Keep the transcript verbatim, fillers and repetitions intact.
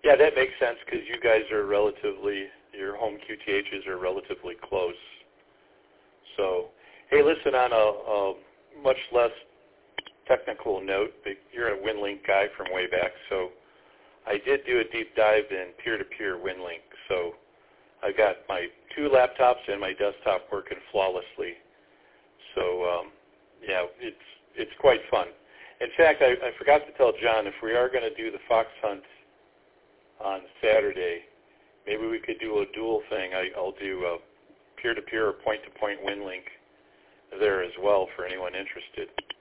Yeah, that makes sense because you guys are relatively, your home Q T Hs are relatively close. So, hey, listen, on a, a much less technical note, but you're a WinLink guy from way back, so I did do a deep dive in peer-to-peer WinLink. So I got my two laptops and my desktop working flawlessly. So, um, yeah, it's it's quite fun. In fact, I, I forgot to tell John, if we are going to do the fox hunt on Saturday, maybe we could do a dual thing. I, I'll do a peer-to-peer or point-to-point WinLink there as well for anyone interested.